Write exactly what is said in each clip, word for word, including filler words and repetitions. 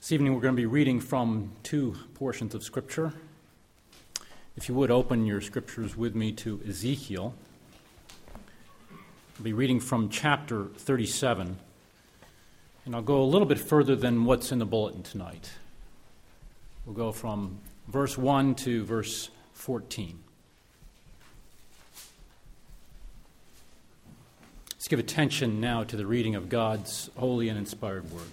This evening we're going to be reading from two portions of Scripture. If you would open your Scriptures with me to Ezekiel. I'll be reading from chapter thirty-seven, and I'll go a little bit further than what's in the bulletin tonight. We'll go from verse one to verse fourteen. Let's give attention now to the reading of God's holy and inspired word.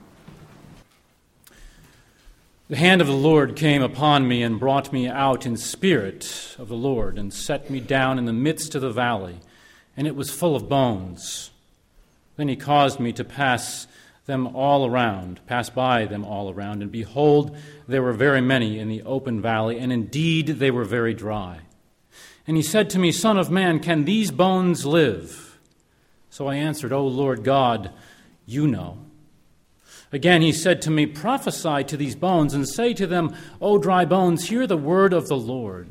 The hand of the Lord came upon me and brought me out in spirit of the Lord and set me down in the midst of the valley, and it was full of bones. Then he caused me to pass them all around, pass by them all around, and behold, there were very many in the open valley, and indeed they were very dry. And he said to me, Son of man, can these bones live? So I answered, O Lord God, you know. Again he said to me, Prophesy to these bones, and say to them, O dry bones, hear the word of the Lord.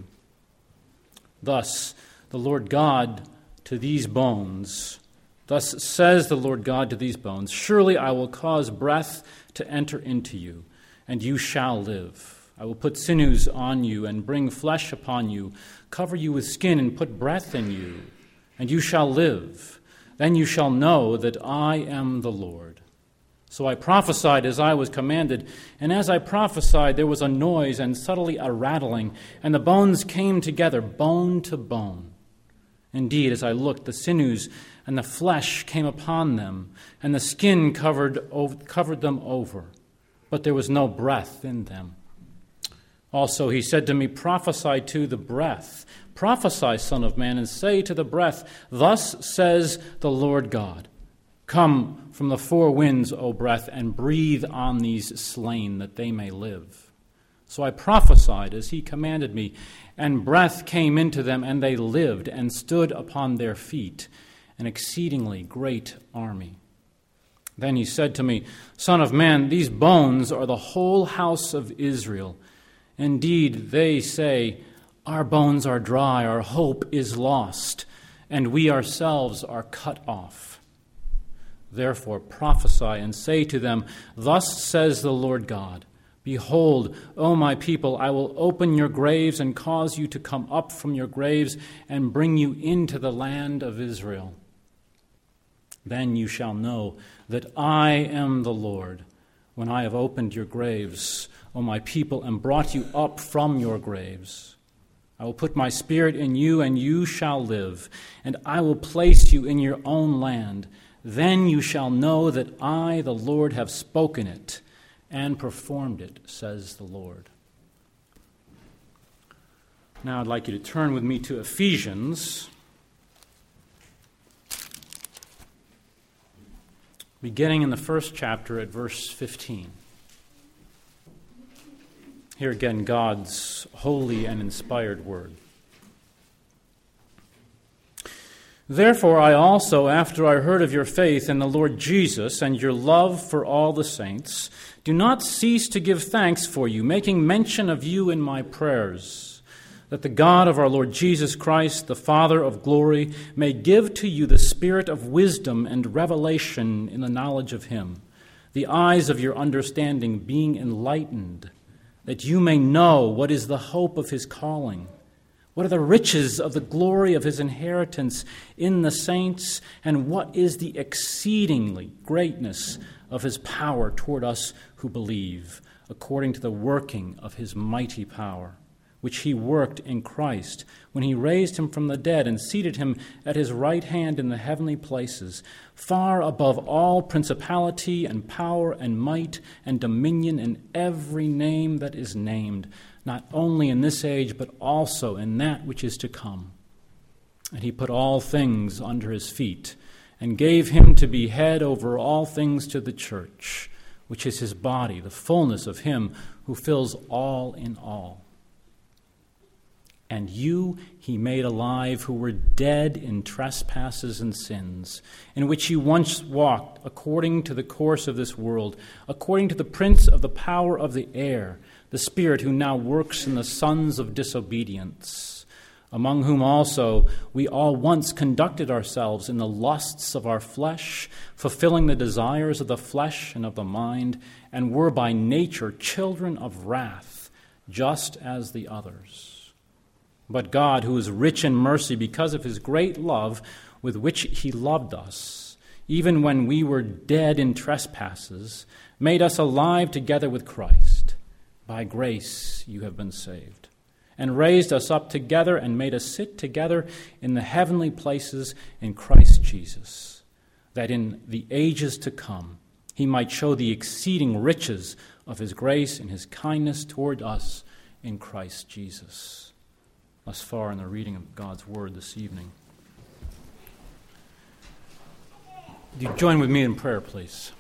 Thus the Lord God to these bones, thus says the Lord God to these bones, Surely I will cause breath to enter into you, and you shall live. I will put sinews on you and bring flesh upon you, cover you with skin and put breath in you, and you shall live. Then you shall know that I am the Lord. So I prophesied as I was commanded, and as I prophesied there was a noise and suddenly a rattling, and the bones came together, bone to bone. Indeed, as I looked, the sinews and the flesh came upon them, and the skin covered, covered them over, but there was no breath in them. Also he said to me, Prophesy to the breath. Prophesy, Son of man, and say to the breath, Thus says the Lord God, Come from the four winds, O breath, and breathe on these slain, that they may live. So I prophesied as he commanded me, and breath came into them, and they lived, and stood upon their feet, an exceedingly great army. Then he said to me, Son of man, these bones are the whole house of Israel. Indeed, they say, Our bones are dry, our hope is lost, and we ourselves are cut off. Therefore prophesy and say to them, Thus says the Lord God, Behold, O my people, I will open your graves and cause you to come up from your graves and bring you into the land of Israel. Then you shall know that I am the Lord, when I have opened your graves, O my people, and brought you up from your graves. I will put my spirit in you, and you shall live, and I will place you in your own land. Then you shall know that I, the Lord, have spoken it and performed it, says the Lord. Now I'd like you to turn with me to Ephesians, beginning in the first chapter at verse fifteen. Here again, God's holy and inspired word. Therefore I also, after I heard of your faith in the Lord Jesus and your love for all the saints, do not cease to give thanks for you, making mention of you in my prayers, that the God of our Lord Jesus Christ, the Father of glory, may give to you the spirit of wisdom and revelation in the knowledge of him, the eyes of your understanding being enlightened, that you may know what is the hope of his calling, what are the riches of the glory of his inheritance in the saints, and what is the exceedingly greatness of his power toward us who believe, according to the working of his mighty power, which he worked in Christ when he raised him from the dead and seated him at his right hand in the heavenly places, far above all principality and power and might and dominion and every name that is named, not only in this age, but also in that which is to come. And he put all things under his feet, and gave him to be head over all things to the church, which is his body, the fullness of him who fills all in all. And you he made alive who were dead in trespasses and sins, in which you once walked according to the course of this world, according to the prince of the power of the air, the spirit who now works in the sons of disobedience, among whom also we all once conducted ourselves in the lusts of our flesh, fulfilling the desires of the flesh and of the mind, and were by nature children of wrath, just as the others. But God, who is rich in mercy because of his great love with which he loved us, even when we were dead in trespasses, made us alive together with Christ. By grace you have been saved, and raised us up together and made us sit together in the heavenly places in Christ Jesus, that in the ages to come he might show the exceeding riches of his grace and his kindness toward us in Christ Jesus. Thus far in the reading of God's word this evening. Would you join with me in prayer, please?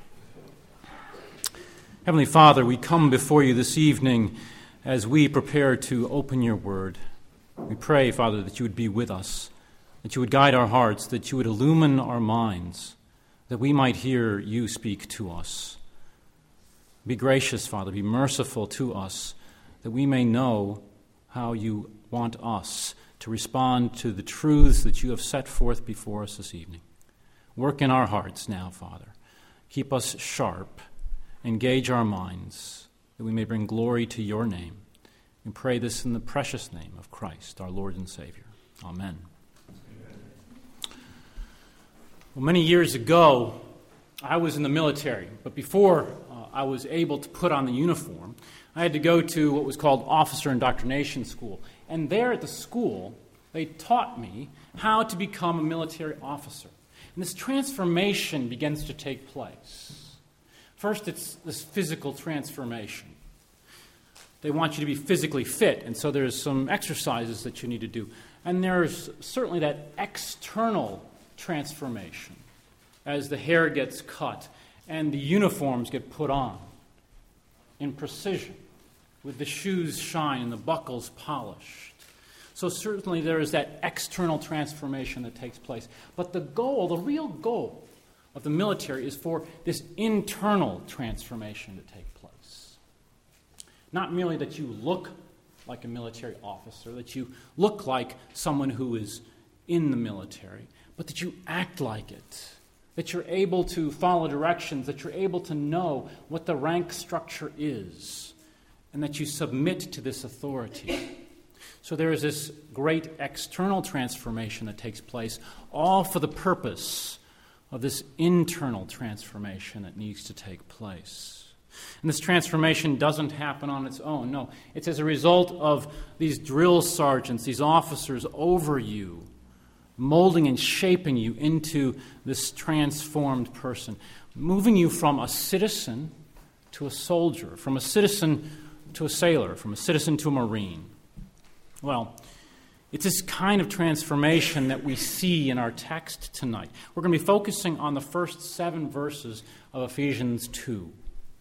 Heavenly Father, we come before you this evening as we prepare to open your word. We pray, Father, that you would be with us, that you would guide our hearts, that you would illumine our minds, that we might hear you speak to us. Be gracious, Father, be merciful to us, that we may know how you want us to respond to the truths that you have set forth before us this evening. Work in our hearts now, Father. Keep us sharp. Engage our minds, that we may bring glory to your name. We pray this in the precious name of Christ, our Lord and Savior. Amen. Well, many years ago, I was in the military, but before uh, I was able to put on the uniform, I had to go to what was called Officer Indoctrination School. And there at the school, they taught me how to become a military officer. And this transformation begins to take place. First, it's this physical transformation. They want you to be physically fit, and so there's some exercises that you need to do. And there's certainly that external transformation as the hair gets cut and the uniforms get put on in precision, with the shoes shine and the buckles polished. So certainly there is that external transformation that takes place. But the goal, the real goal of the military is for this internal transformation to take place. Not merely that you look like a military officer, that you look like someone who is in the military, but that you act like it, that you're able to follow directions, that you're able to know what the rank structure is, and that you submit to this authority. So there is this great external transformation that takes place, all for the purpose of this internal transformation that needs to take place. And this transformation doesn't happen on its own. No, it's as a result of these drill sergeants, these officers over you, molding and shaping you into this transformed person, moving you from a citizen to a soldier, from a citizen to a sailor, from a citizen to a Marine. Well, it's this kind of transformation that we see in our text tonight. We're going to be focusing on the first seven verses of Ephesians two.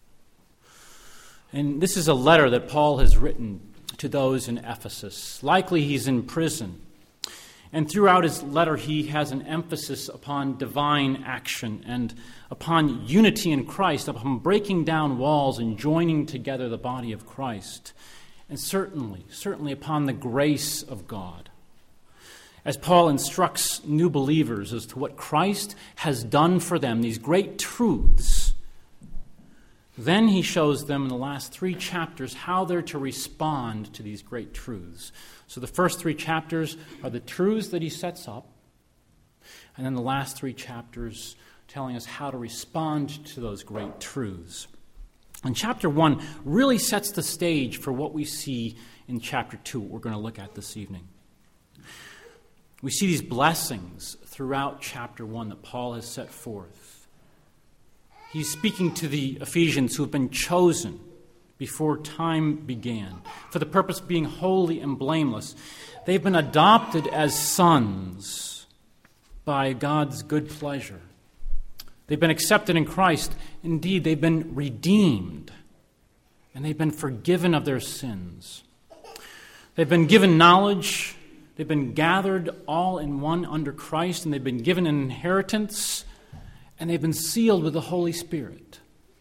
And this is a letter that Paul has written to those in Ephesus. Likely he's in prison. And throughout his letter, he has an emphasis upon divine action and upon unity in Christ, upon breaking down walls and joining together the body of Christ. And certainly, certainly upon the grace of God. As Paul instructs new believers as to what Christ has done for them, these great truths, then he shows them in the last three chapters how they're to respond to these great truths. So the first three chapters are the truths that he sets up, and then the last three chapters telling us how to respond to those great truths. And chapter one really sets the stage for what we see in chapter two, what we're going to look at this evening. We see these blessings throughout chapter one that Paul has set forth. He's speaking to the Ephesians who have been chosen before time began for the purpose of being holy and blameless. They've been adopted as sons by God's good pleasure. They've been accepted in Christ. Indeed, they've been redeemed, and they've been forgiven of their sins. They've been given knowledge. They've been gathered all in one under Christ, and they've been given an inheritance, and they've been sealed with the Holy Spirit.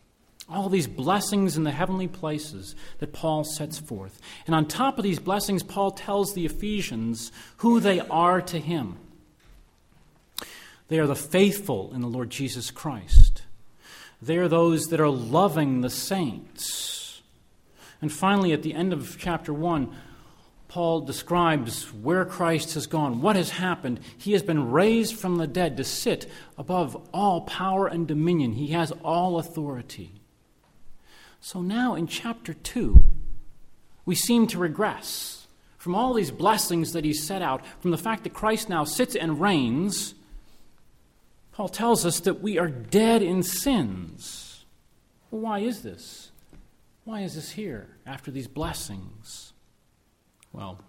All these blessings in the heavenly places that Paul sets forth. And on top of these blessings, Paul tells the Ephesians who they are to him. They are the faithful in the Lord Jesus Christ. They are those that are loving the saints. And finally, at the end of chapter one, Paul describes where Christ has gone, what has happened. He has been raised from the dead to sit above all power and dominion. He has all authority. So now in chapter two, we seem to regress from all these blessings that he set out, from the fact that Christ now sits and reigns. Paul tells us that we are dead in sins. Well, why is this? Why is this here after these blessings? Well,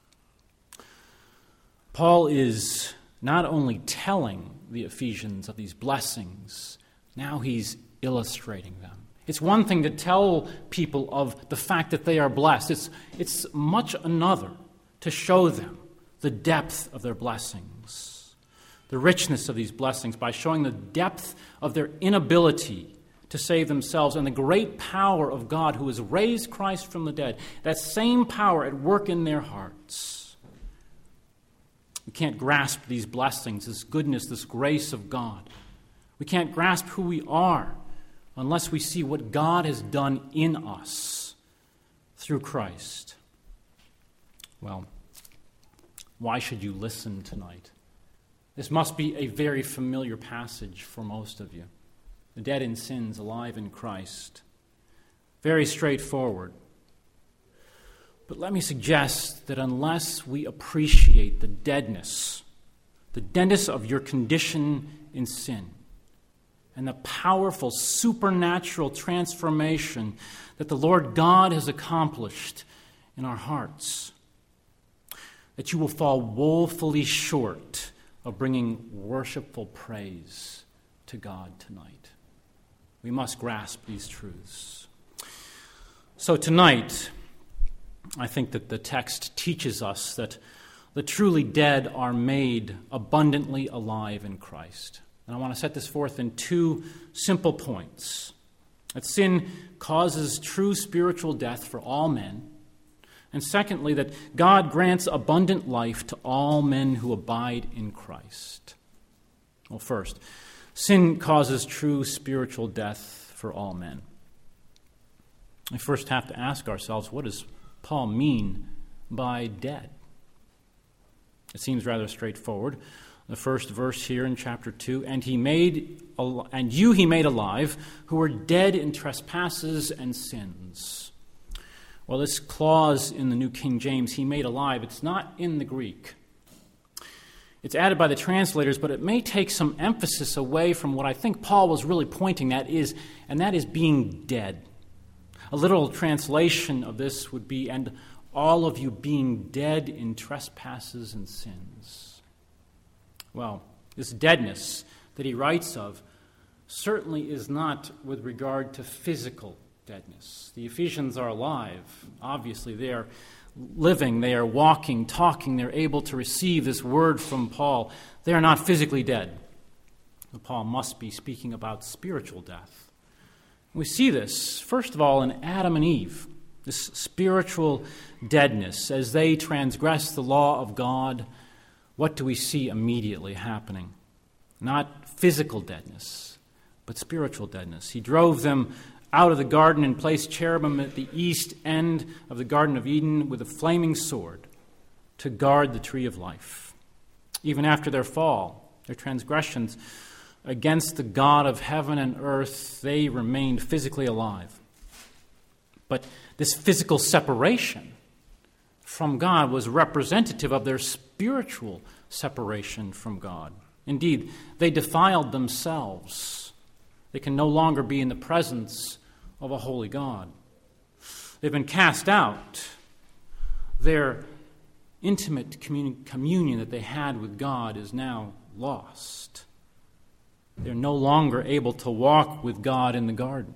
Paul is not only telling the Ephesians of these blessings, now he's illustrating them. It's one thing to tell people of the fact that they are blessed. It's, it's much another to show them the depth of their blessings, the richness of these blessings by showing the depth of their inability to save themselves and the great power of God who has raised Christ from the dead, that same power at work in their hearts. We can't grasp these blessings, this goodness, this grace of God. We can't grasp who we are unless we see what God has done in us through Christ. Well, why should you listen tonight? This must be a very familiar passage for most of you. The dead in sins, alive in Christ. Very straightforward. But let me suggest that unless we appreciate the deadness, the deadness of your condition in sin, and the powerful supernatural transformation that the Lord God has accomplished in our hearts, that you will fall woefully short of bringing worshipful praise to God tonight. We must grasp these truths. So tonight, I think that the text teaches us that the truly dead are made abundantly alive in Christ. And I want to set this forth in two simple points. That sin causes true spiritual death for all men. And secondly, that God grants abundant life to all men who abide in Christ. Well, first, sin causes true spiritual death for all men. We first have to ask ourselves, what does Paul mean by dead? It seems rather straightforward. The first verse here in chapter two, and he made and you he made alive who were dead in trespasses and sins. Well, this clause in the New King James, he made alive, it's not in the Greek. It's added by the translators, but it may take some emphasis away from what I think Paul was really pointing at is, and that is being dead. A literal translation of this would be, and all of you being dead in trespasses and sins. Well, this deadness that he writes of certainly is not with regard to physical deadness. The Ephesians are alive. Obviously, they are living, they are walking, talking, they're able to receive this word from Paul. They are not physically dead. But Paul must be speaking about spiritual death. We see this, first of all, in Adam and Eve, this spiritual deadness. As they transgress the law of God, what do we see immediately happening? Not physical deadness, but spiritual deadness. He drove them out of the garden and placed cherubim at the east end of the Garden of Eden with a flaming sword to guard the tree of life. Even after their fall, their transgressions against the God of heaven and earth, they remained physically alive. But this physical separation from God was representative of their spiritual separation from God. Indeed, they defiled themselves. They can no longer be in the presence of a holy God. They've been cast out. Their intimate commun- communion that they had with God is now lost. They're no longer able to walk with God in the garden.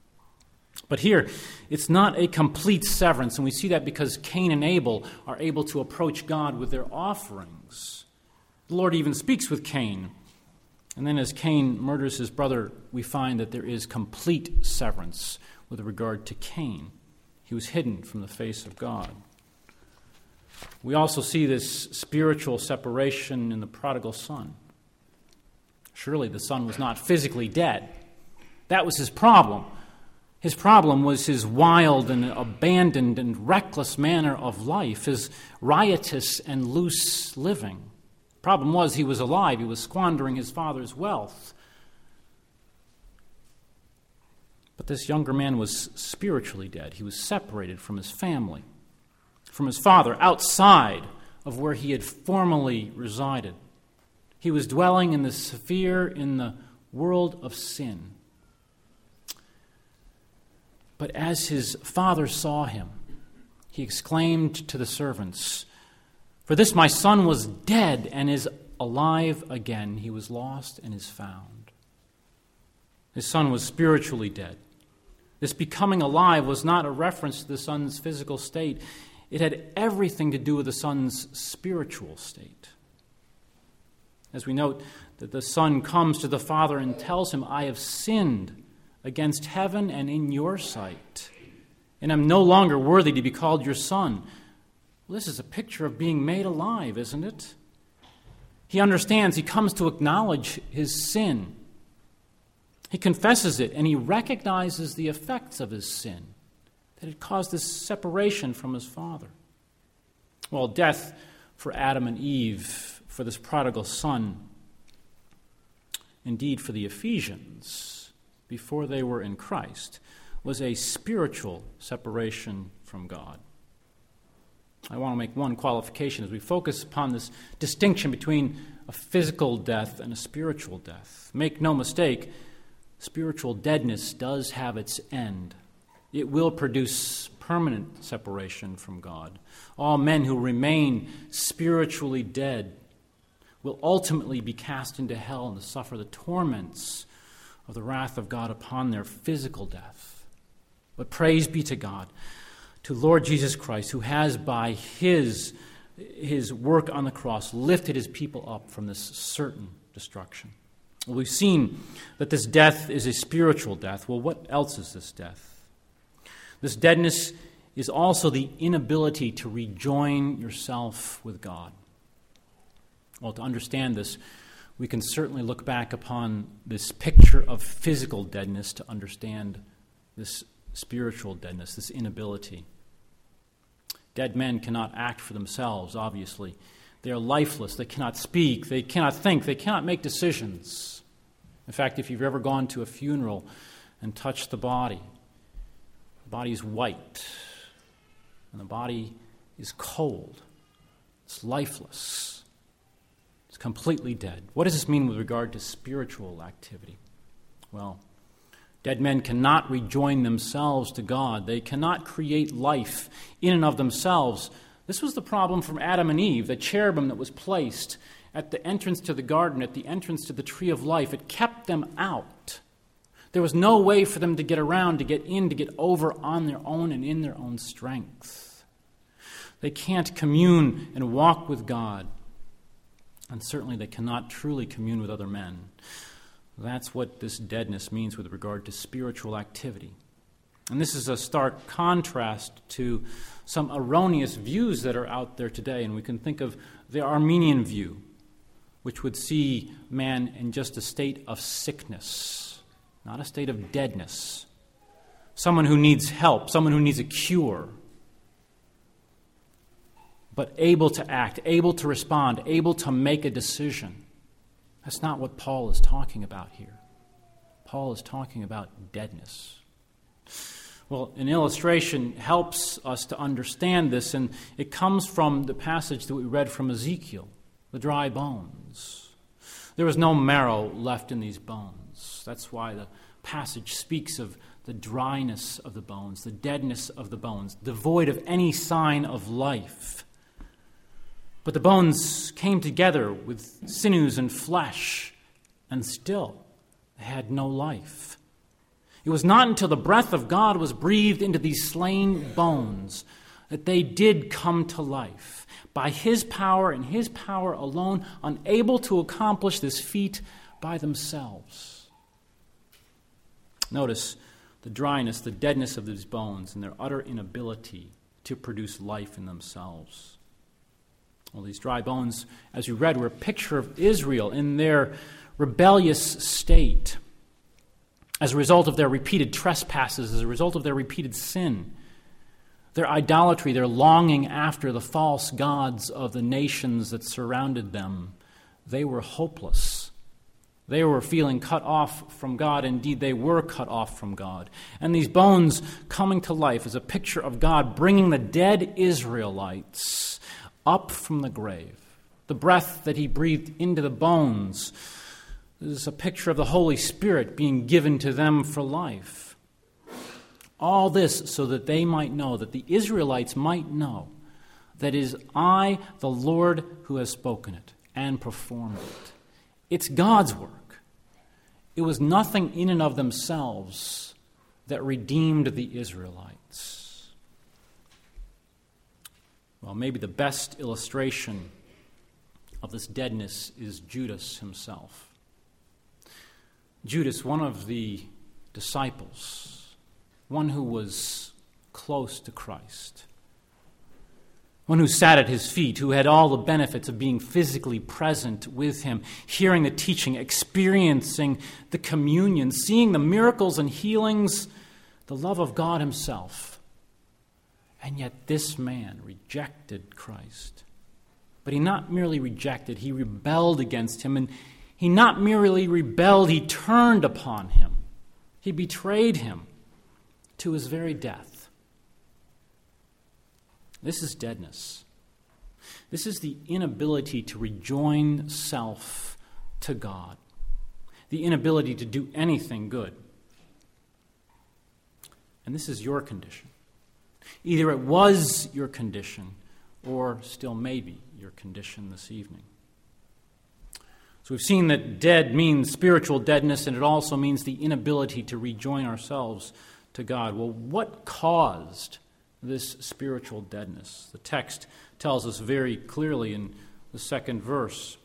But here, it's not a complete severance, and we see that because Cain and Abel are able to approach God with their offerings. The Lord even speaks with Cain And then as Cain murders his brother, we find that there is complete severance with regard to Cain. He was hidden from the face of God. We also see this spiritual separation in the prodigal son. Surely the son was not physically dead. That was his problem. His problem was his wild and abandoned and reckless manner of life, his riotous and loose living. The problem was he was alive. He was squandering his father's wealth. But this younger man was spiritually dead. He was separated from his family, from his father, outside of where he had formerly resided. He was dwelling in the sphere, in the world of sin. But as his father saw him, he exclaimed to the servants, "For this my son was dead and is alive again. He was lost and is found." His son was spiritually dead. This becoming alive was not a reference to the son's physical state. It had everything to do with the son's spiritual state. As we note that the son comes to the father and tells him, "I have sinned against heaven and in your sight, and I'm no longer worthy to be called your son." Well, this is a picture of being made alive, isn't it? He understands, he comes to acknowledge his sin. He confesses it, and he recognizes the effects of his sin, that it caused this separation from his father. Well, death for Adam and Eve, for this prodigal son, indeed for the Ephesians, before they were in Christ, was a spiritual separation from God. I want to make one qualification as we focus upon this distinction between a physical death and a spiritual death. Make no mistake, spiritual deadness does have its end. It will produce permanent separation from God. All men who remain spiritually dead will ultimately be cast into hell and to suffer the torments of the wrath of God upon their physical death. But praise be to God, to Lord Jesus Christ, who has by his, his work on the cross lifted his people up from this certain destruction. Well, we've seen that this death is a spiritual death. Well, what else is this death? This deadness is also the inability to rejoin yourself with God. Well, to understand this, we can certainly look back upon this picture of physical deadness to understand this spiritual deadness, this inability. Dead men cannot act for themselves, obviously. They are lifeless. They cannot speak. They cannot think. They cannot make decisions. In fact, if you've ever gone to a funeral and touched the body, the body is white, and the body is cold. It's lifeless. It's completely dead. What does this mean with regard to spiritual activity? Well, dead men cannot rejoin themselves to God. They cannot create life in and of themselves. This was the problem from Adam and Eve, the cherubim that was placed at the entrance to the garden, at the entrance to the tree of life. It kept them out. There was no way for them to get around, to get in, to get over on their own and in their own strength. They can't commune and walk with God. And certainly they cannot truly commune with other men. That's what this deadness means with regard to spiritual activity. And this is a stark contrast to some erroneous views that are out there today. And we can think of the Armenian view, which would see man in just a state of sickness, not a state of deadness. Someone who needs help, someone who needs a cure, but able to act, able to respond, able to make a decision. That's not what Paul is talking about here. Paul is talking about deadness. Well, an illustration helps us to understand this, and it comes from the passage that we read from Ezekiel, the dry bones. There was no marrow left in these bones. That's why the passage speaks of the dryness of the bones, the deadness of the bones, devoid of any sign of life. But the bones came together with sinews and flesh, and still they had no life. It was not until the breath of God was breathed into these slain bones that they did come to life. By his power and his power alone, unable to accomplish this feat by themselves. Notice the dryness, the deadness of these bones, and their utter inability to produce life in themselves. Well, these dry bones, as we read, were a picture of Israel in their rebellious state as a result of their repeated trespasses, as a result of their repeated sin, their idolatry, their longing after the false gods of the nations that surrounded them. They were hopeless. They were feeling cut off from God. Indeed, they were cut off from God. And these bones coming to life is a picture of God bringing the dead Israelites up from the grave. The breath that he breathed into the bones is a picture of the Holy Spirit being given to them for life. All this so that they might know, that the Israelites might know, that it is I, the Lord, who has spoken it and performed it. It's God's work. It was nothing in and of themselves that redeemed the Israelites. Well, maybe the best illustration of this deadness is Judas himself. Judas, one of the disciples, one who was close to Christ, one who sat at his feet, who had all the benefits of being physically present with him, hearing the teaching, experiencing the communion, seeing the miracles and healings, the love of God himself. And yet this man rejected Christ. But he not merely rejected, he rebelled against him. And he not merely rebelled, he turned upon him. He betrayed him to his very death. This is deadness. This is the inability to rejoin self to God, the inability to do anything good. And this is your condition. Either it was your condition or still may be your condition this evening. So we've seen that dead means spiritual deadness, and it also means the inability to rejoin ourselves to God. Well, what caused this spiritual deadness? The text tells us very clearly in the second verse.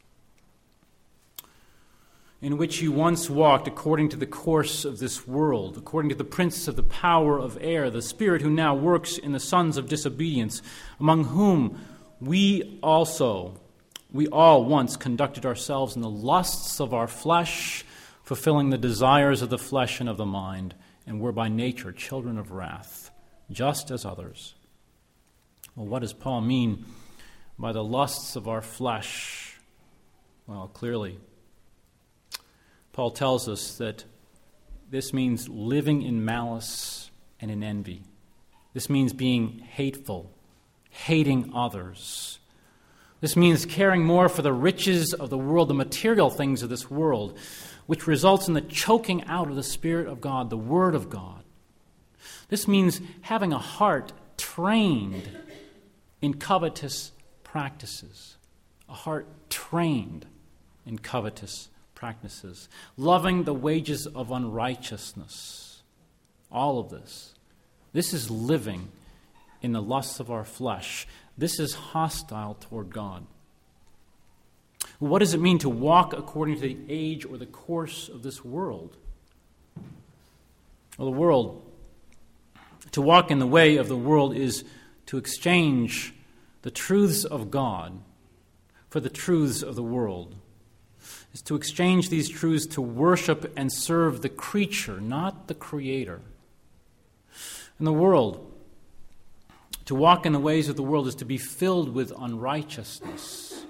In which you once walked according to the course of this world, according to the prince of the power of air, the spirit who now works in the sons of disobedience, among whom we also, we all once conducted ourselves in the lusts of our flesh, fulfilling the desires of the flesh and of the mind, and were by nature children of wrath, just as others. Well, what does Paul mean by the lusts of our flesh? Well, clearly, Paul tells us that this means living in malice and in envy. This means being hateful, hating others. This means caring more for the riches of the world, the material things of this world, which results in the choking out of the Spirit of God, the Word of God. This means having a heart trained in covetous practices, a heart trained in covetous practices, loving the wages of unrighteousness. All of this. This is living in the lusts of our flesh. This is hostile toward God. What does it mean to walk according to the age or the course of this world? Well, the world, to walk in the way of the world is to exchange the truths of God for the truths of the world. Is to exchange these truths to worship and serve the creature, not the Creator. In the world, to walk in the ways of the world is to be filled with unrighteousness.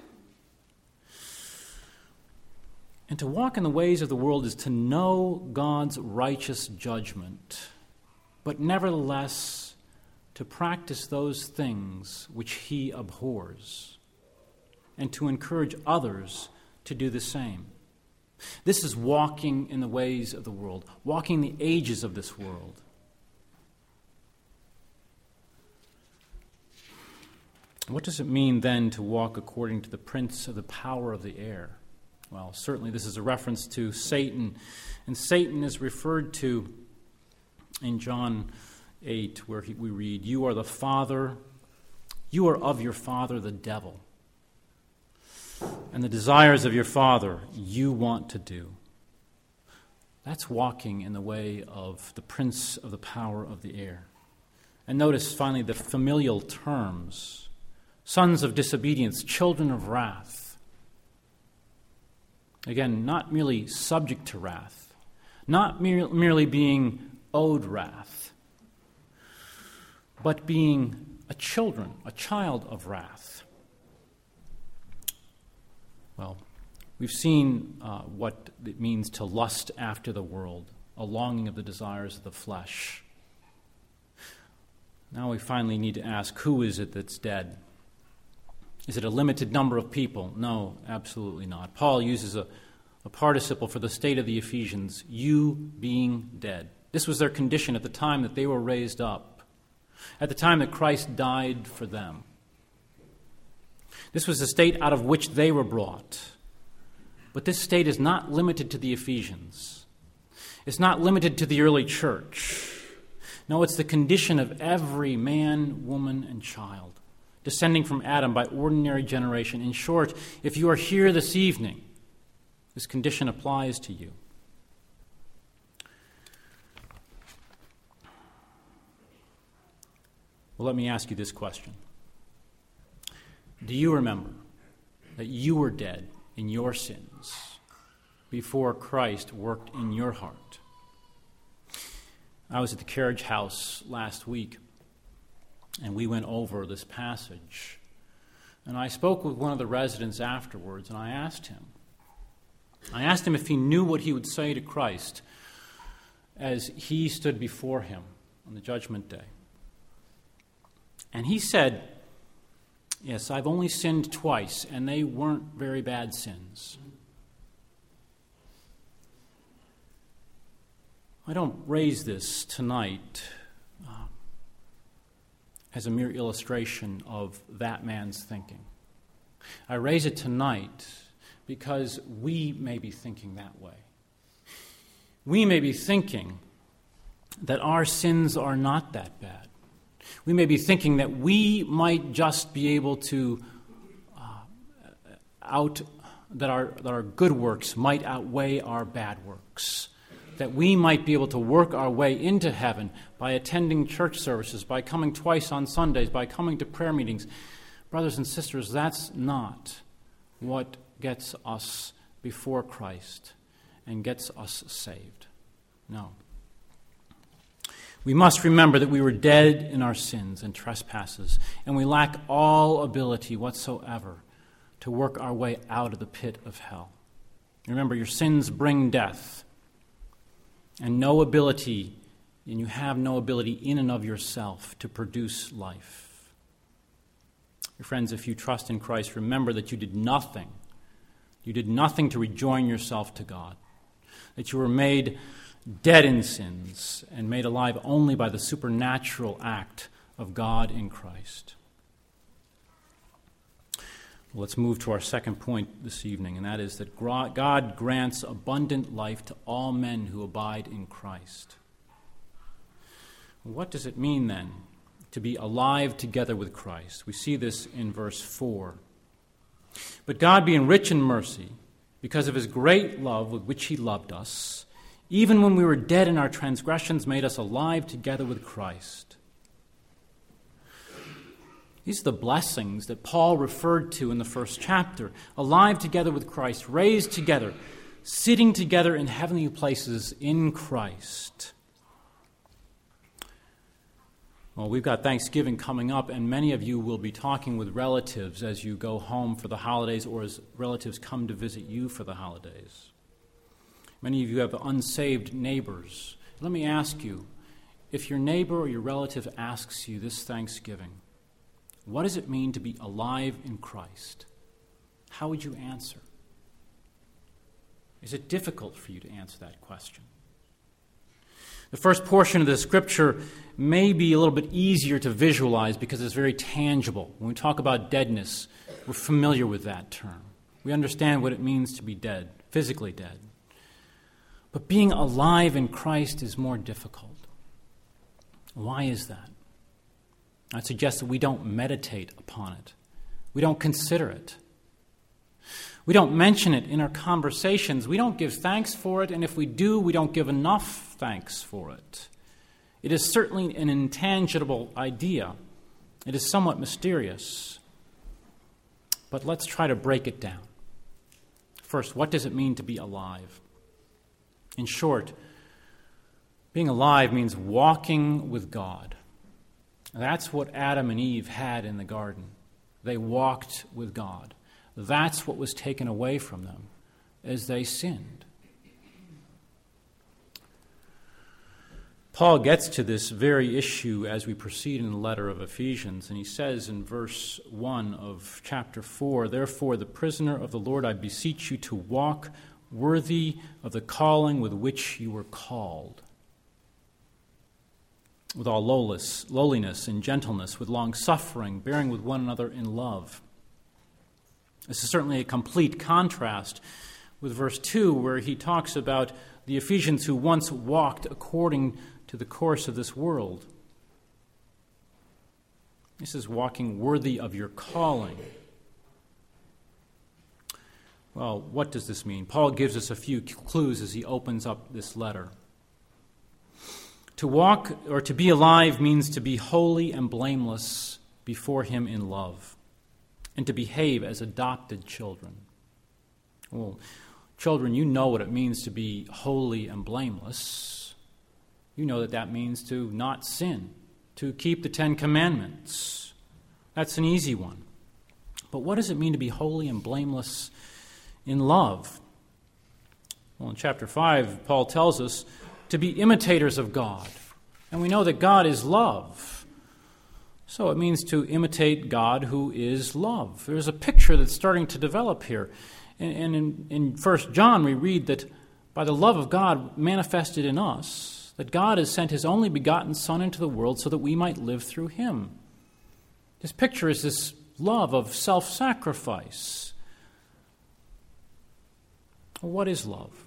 And to walk in the ways of the world is to know God's righteous judgment, but nevertheless to practice those things which He abhors, and to encourage others to do the same. This is walking in the ways of the world, walking the ages of this world. What does it mean then to walk according to the prince of the power of the air? Well, certainly this is a reference to Satan, and Satan is referred to in John eight, where he, we read, "You are the father, you are of your father the devil, and the desires of your father you want to do. That's walking in the way of the prince of the power of the air. And notice finally the familial terms: sons of disobedience, children of wrath. Again, not merely subject to wrath, not mere, merely being owed wrath, but being a children, a child of wrath. Well, we've seen uh, what it means to lust after the world, a longing of the desires of the flesh. Now we finally need to ask, who is it that's dead? Is it a limited number of people? No, absolutely not. Paul uses a, a participle for the state of the Ephesians, you being dead. This was their condition at the time that they were raised up, at the time that Christ died for them. This was the state out of which they were brought. But this state is not limited to the Ephesians. It's not limited to the early church. No, it's the condition of every man, woman, and child, descending from Adam by ordinary generation. In short, if you are here this evening, this condition applies to you. Well, let me ask you this question. Do you remember that you were dead in your sins before Christ worked in your heart? I was at the Carriage House last week, and we went over this passage. And I spoke with one of the residents afterwards, and I asked him. I asked him if he knew what he would say to Christ as he stood before him on the judgment day. And he said, yes, I've only sinned twice, and they weren't very bad sins. I don't raise this tonight uh, as a mere illustration of that man's thinking. I raise it tonight because we may be thinking that way. We may be thinking that our sins are not that bad. We may be thinking that we might just be able to uh, out that our that our good works might outweigh our bad works, that we might be able to work our way into heaven by attending church services, by coming twice on Sundays, by coming to prayer meetings. Brothers and sisters, that's not what gets us before Christ and gets us saved. No. We must remember that we were dead in our sins and trespasses, and we lack all ability whatsoever to work our way out of the pit of hell. Remember, your sins bring death, and no ability, and you have no ability in and of yourself to produce life. Your friends, if you trust in Christ, remember that you did nothing. You did nothing to rejoin yourself to God, that you were made dead in sins and made alive only by the supernatural act of God in Christ. Well, let's move to our second point this evening, and that is that God grants abundant life to all men who abide in Christ. What does it mean then to be alive together with Christ? We see this in verse four. But God, being rich in mercy, because of his great love with which he loved us, even when we were dead in our transgressions, made us alive together with Christ. These are the blessings that Paul referred to in the first chapter. Alive together with Christ, raised together, sitting together in heavenly places in Christ. Well, we've got Thanksgiving coming up, and many of you will be talking with relatives as you go home for the holidays or as relatives come to visit you for the holidays. Many of you have unsaved neighbors. Let me ask you, if your neighbor or your relative asks you this Thanksgiving, what does it mean to be alive in Christ? How would you answer? Is it difficult for you to answer that question? The first portion of the scripture may be a little bit easier to visualize because it's very tangible. When we talk about deadness, we're familiar with that term. We understand what it means to be dead, physically dead. But being alive in Christ is more difficult. Why is that? I suggest that we don't meditate upon it. We don't consider it. We don't mention it in our conversations. We don't give thanks for it, and if we do, we don't give enough thanks for it. It is certainly an intangible idea. It is somewhat mysterious. But let's try to break it down. First, what does it mean to be alive? In short, being alive means walking with God. That's what Adam and Eve had in the garden. They walked with God. That's what was taken away from them as they sinned. Paul gets to this very issue as we proceed in the letter of Ephesians, and he says in verse one of chapter four, "Therefore, the prisoner of the Lord, I beseech you to walk worthy of the calling with which you were called, with all lowliness and gentleness, with long-suffering, bearing with one another in love." This is certainly a complete contrast with verse two, where he talks about the Ephesians who once walked according to the course of this world. This is walking worthy of your calling. Well, what does this mean? Paul gives us a few clues as he opens up this letter. To walk or to be alive means to be holy and blameless before him in love, and to behave as adopted children. Well, children, you know what it means to be holy and blameless. You know that that means to not sin, to keep the Ten Commandments. That's an easy one. But what does it mean to be holy and blameless in love? Well, in chapter five, Paul tells us to be imitators of God. And we know that God is love. So it means to imitate God who is love. There's a picture that's starting to develop here. And in, in First John, we read that by the love of God manifested in us, that God has sent his only begotten Son into the world so that we might live through him. This picture is this love of self-sacrifice. Well, what is love?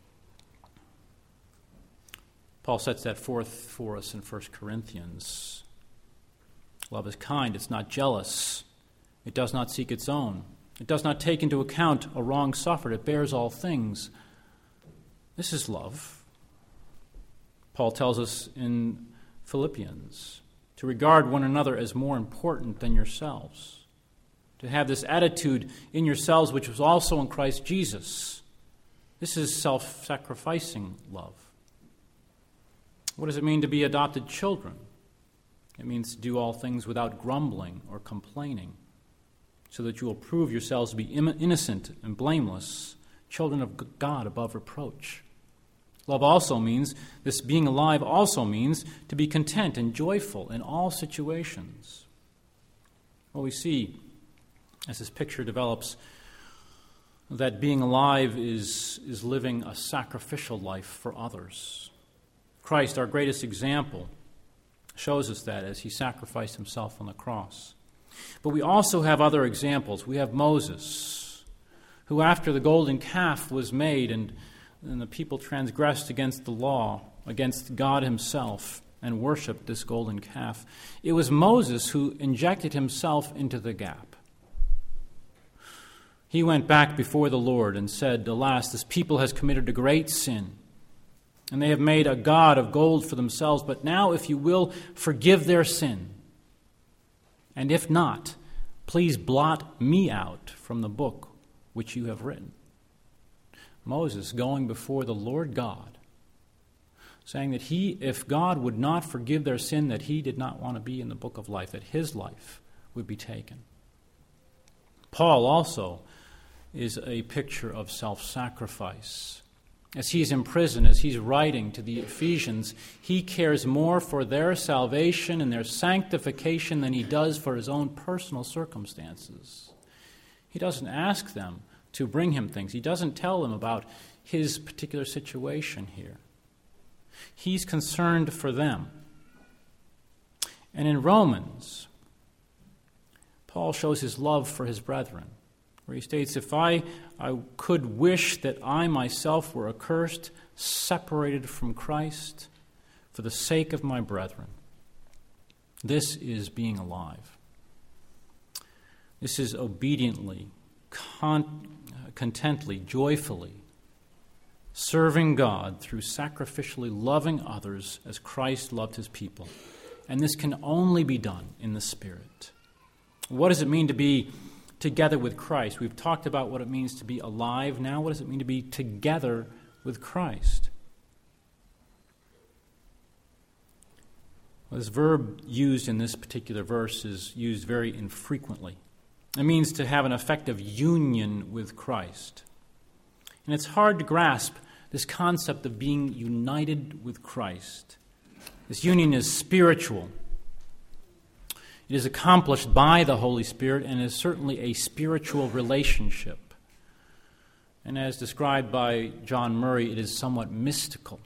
Paul sets that forth for us in First Corinthians. Love is kind, it's not jealous. It does not seek its own. It does not take into account a wrong suffered. It bears all things. This is love. Paul tells us in Philippians to regard one another as more important than yourselves, to have this attitude in yourselves which was also in Christ Jesus. This is self-sacrificing love. What does it mean to be adopted children? It means to do all things without grumbling or complaining, so that you will prove yourselves to be innocent and blameless, children of God above reproach. Love also means, this being alive also means to be content and joyful in all situations. Well, we see, as this picture develops, that being alive is, is living a sacrificial life for others. Christ, our greatest example, shows us that as he sacrificed himself on the cross. But we also have other examples. We have Moses, who after the golden calf was made and And the people transgressed against the law, against God himself, and worshipped this golden calf. It was Moses who injected himself into the gap. He went back before the Lord and said, "Alas, this people has committed a great sin, and they have made a god of gold for themselves. But now, if you will, forgive their sin. And if not, please blot me out from the book which you have written." Moses going before the Lord God, saying that he, if God would not forgive their sin, that he did not want to be in the book of life, that his life would be taken. Paul also is a picture of self-sacrifice. As he's in prison, as he's writing to the Ephesians, he cares more for their salvation and their sanctification than he does for his own personal circumstances. He doesn't ask them to bring him things. He doesn't tell them about his particular situation here. He's concerned for them. And in Romans, Paul shows his love for his brethren, where he states, if I, I could wish that I myself were accursed, separated from Christ, for the sake of my brethren. This is being alive. This is obediently con- contently, joyfully, serving God through sacrificially loving others as Christ loved his people. And this can only be done in the Spirit. What does it mean to be together with Christ? We've talked about what it means to be alive. Now, what does it mean to be together with Christ? Well, this verb used in this particular verse is used very infrequently. It means to have an effective union with Christ. And it's hard to grasp this concept of being united with Christ. This union is spiritual. It is accomplished by the Holy Spirit and is certainly a spiritual relationship. And as described by John Murray, it is somewhat mystical.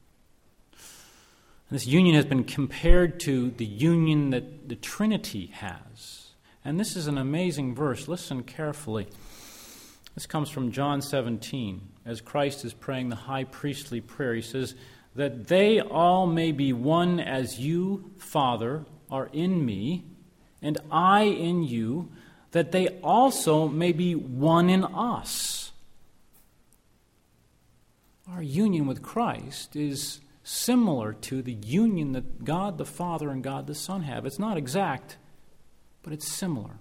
And this union has been compared to the union that the Trinity has. And this is an amazing verse. Listen carefully. This comes from John seventeen. As Christ is praying the high priestly prayer, he says, that they all may be one as you, Father, are in me, and I in you, that they also may be one in us. Our union with Christ is similar to the union that God the Father and God the Son have. It's not exact, but it's similar.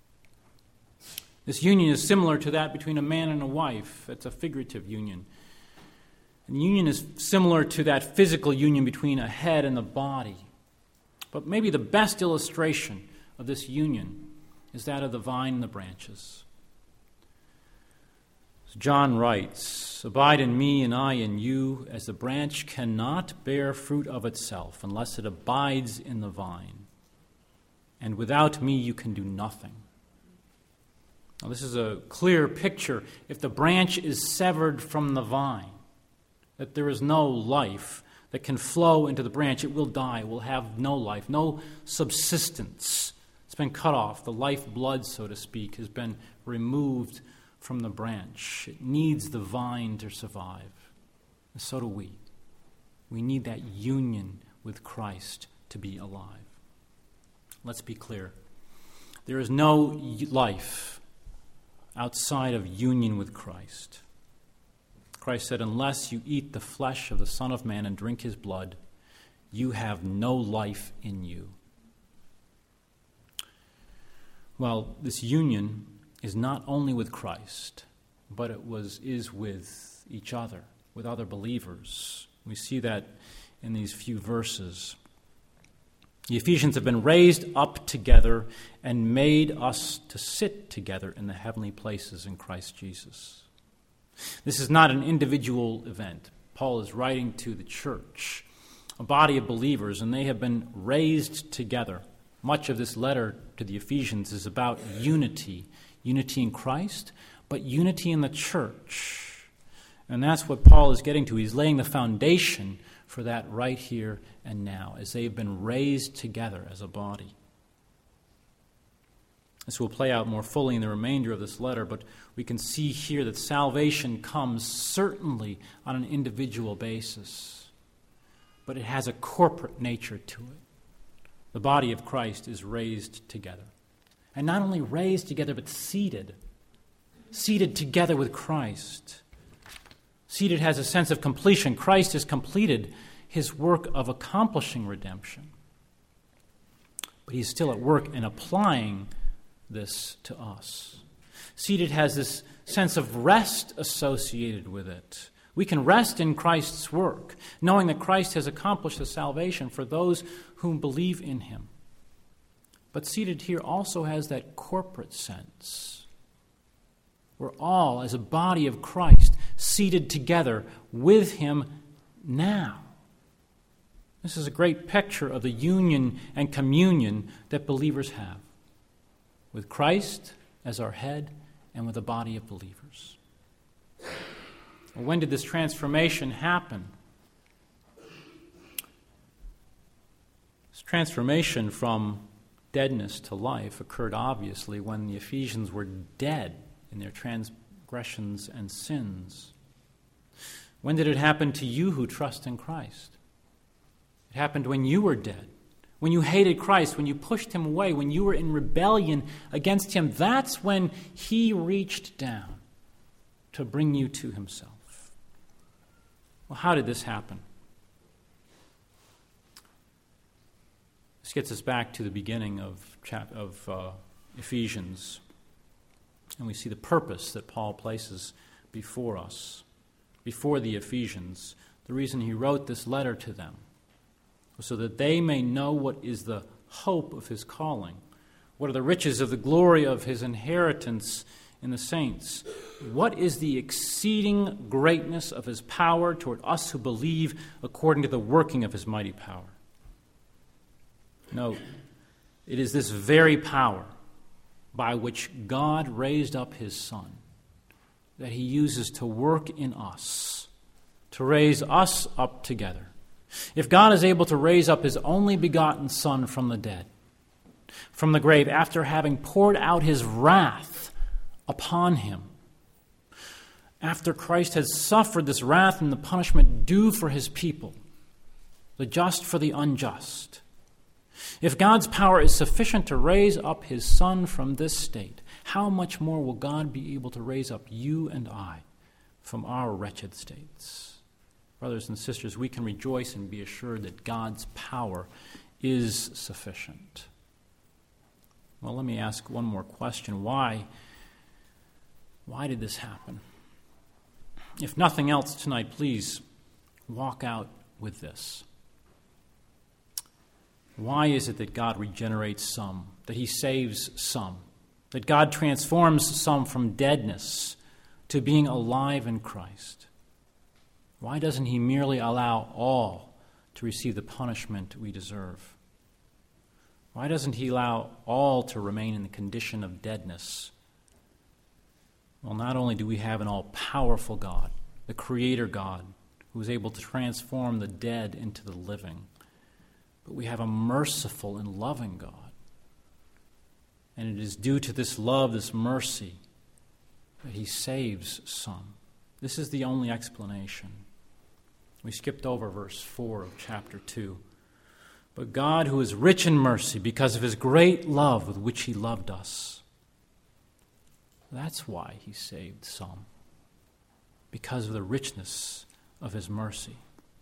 This union is similar to that between a man and a wife. It's a figurative union. And the union is similar to that physical union between a head and the body. But maybe the best illustration of this union is that of the vine and the branches. As John writes, abide in me and I in you, as the branch cannot bear fruit of itself unless it abides in the vine. And without me you can do nothing. Now, this is a clear picture. If the branch is severed from the vine, that there is no life that can flow into the branch, it will die, it will have no life, no subsistence. It's been cut off. The lifeblood, so to speak, has been removed from the branch. It needs the vine to survive. And so do we. We need that union with Christ to be alive. Let's be clear. There is no life outside of union with Christ. Christ said, unless you eat the flesh of the Son of Man and drink his blood, you have no life in you. Well, this union is not only with Christ, but it was is with each other, with other believers. We see that in these few verses. The Ephesians have been raised up together and made us to sit together in the heavenly places in Christ Jesus. This is not an individual event. Paul is writing to the church, a body of believers, and they have been raised together. Much of this letter to the Ephesians is about unity, unity in Christ, but unity in the church. And that's what Paul is getting to. He's laying the foundation for that right here and now, as they've been raised together as a body. This will play out more fully in the remainder of this letter, but we can see here that salvation comes certainly on an individual basis, but it has a corporate nature to it. The body of Christ is raised together. And not only raised together, but seated. Seated together with Christ. Seated has a sense of completion. Christ has completed his work of accomplishing redemption. But he's still at work in applying this to us. Seated has this sense of rest associated with it. We can rest in Christ's work, knowing that Christ has accomplished the salvation for those who believe in him. But seated here also has that corporate sense. We're all, as a body of Christ, seated together with him now. This is a great picture of the union and communion that believers have with Christ as our head and with a body of believers. When did this transformation happen? This transformation from deadness to life occurred obviously when the Ephesians were dead in their transgressions and sins. When did it happen to you who trust in Christ? It happened when you were dead, when you hated Christ, when you pushed him away, when you were in rebellion against him, that's when he reached down to bring you to himself. Well, how did this happen? This gets us back to the beginning of, chap- of uh, Ephesians, and we see the purpose that Paul places before us, before the Ephesians. The reason he wrote this letter to them was so that they may know what is the hope of his calling, what are the riches of the glory of his inheritance in the saints, what is the exceeding greatness of his power toward us who believe according to the working of his mighty power. Note, it is this very power by which God raised up his Son that he uses to work in us, to raise us up together. If God is able to raise up his only begotten Son from the dead, from the grave, after having poured out his wrath upon him, after Christ has suffered this wrath and the punishment due for his people, the just for the unjust, if God's power is sufficient to raise up his Son from this state, how much more will God be able to raise up you and I from our wretched states? Brothers and sisters, we can rejoice and be assured that God's power is sufficient. Well, let me ask one more question. Why, why did this happen? If nothing else tonight, please walk out with this. Why is it that God regenerates some, that he saves some, that God transforms some from deadness to being alive in Christ? Why doesn't he merely allow all to receive the punishment we deserve? Why doesn't he allow all to remain in the condition of deadness? Well, not only do we have an all-powerful God, the Creator God, who is able to transform the dead into the living, but we have a merciful and loving God. And it is due to this love, this mercy, that he saves some. This is the only explanation. We skipped over verse four of chapter two. But God, who is rich in mercy, because of his great love with which he loved us. That's why he saved some. Because of the richness of his mercy.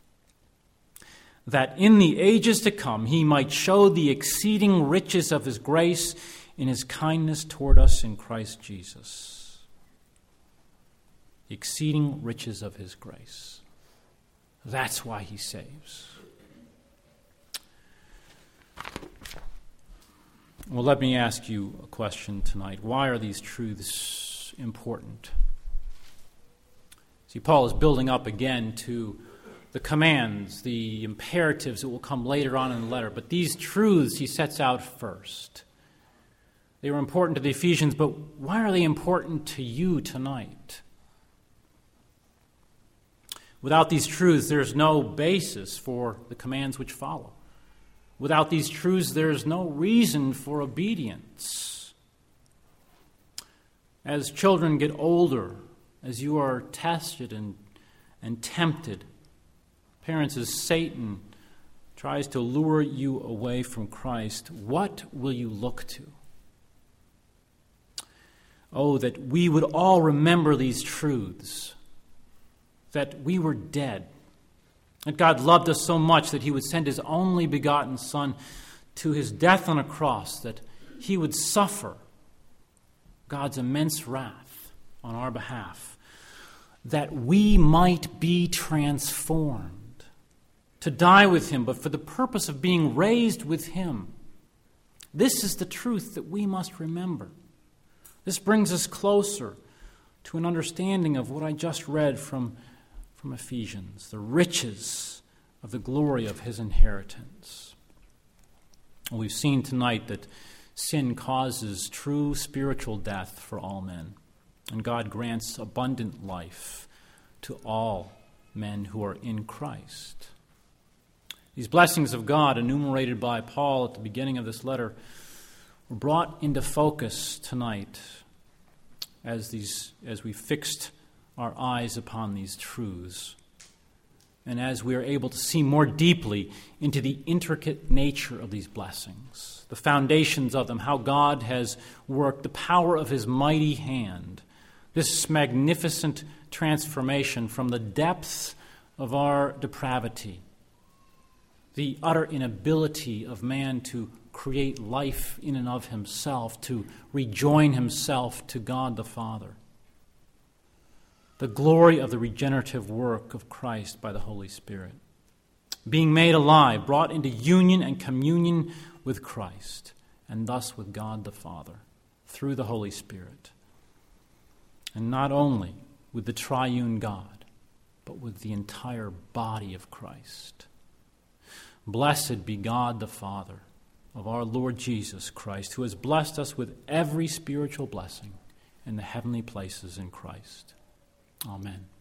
That in the ages to come he might show the exceeding riches of his grace in his kindness toward us in Christ Jesus. The exceeding riches of his grace. That's why he saves. Well, let me ask you a question tonight. Why are these truths important? See, Paul is building up again to the commands, the imperatives that will come later on in the letter. But these truths he sets out first. They were important to the Ephesians, but why are they important to you tonight? Without these truths, there's no basis for the commands which follow. Without these truths, there is no reason for obedience. As children get older, as you are tested and, and tempted, parents, as Satan tries to lure you away from Christ, what will you look to? Oh, that we would all remember these truths, that we were dead, that God loved us so much that he would send his only begotten Son to his death on a cross, that he would suffer God's immense wrath on our behalf, that we might be transformed, to die with him, but for the purpose of being raised with him. This is the truth that we must remember. This brings us closer to an understanding of what I just read from, from Ephesians, the riches of the glory of his inheritance. We've seen tonight that sin causes true spiritual death for all men, and God grants abundant life to all men who are in Christ. These blessings of God, enumerated by Paul at the beginning of this letter, were brought into focus tonight as these as we fixed our eyes upon these truths. and as we are able to see more deeply into the intricate nature of these blessings, the foundations of them, how God has worked the power of his mighty hand, this magnificent transformation from the depths of our depravity, the utter inability of man to create life in and of himself, to rejoin himself to God the Father, the glory of the regenerative work of Christ by the Holy Spirit, being made alive, brought into union and communion with Christ, and thus with God the Father, through the Holy Spirit. And not only with the triune God, but with the entire body of Christ. Blessed be God the Father of our Lord Jesus Christ, who has blessed us with every spiritual blessing in the heavenly places in Christ. Amen.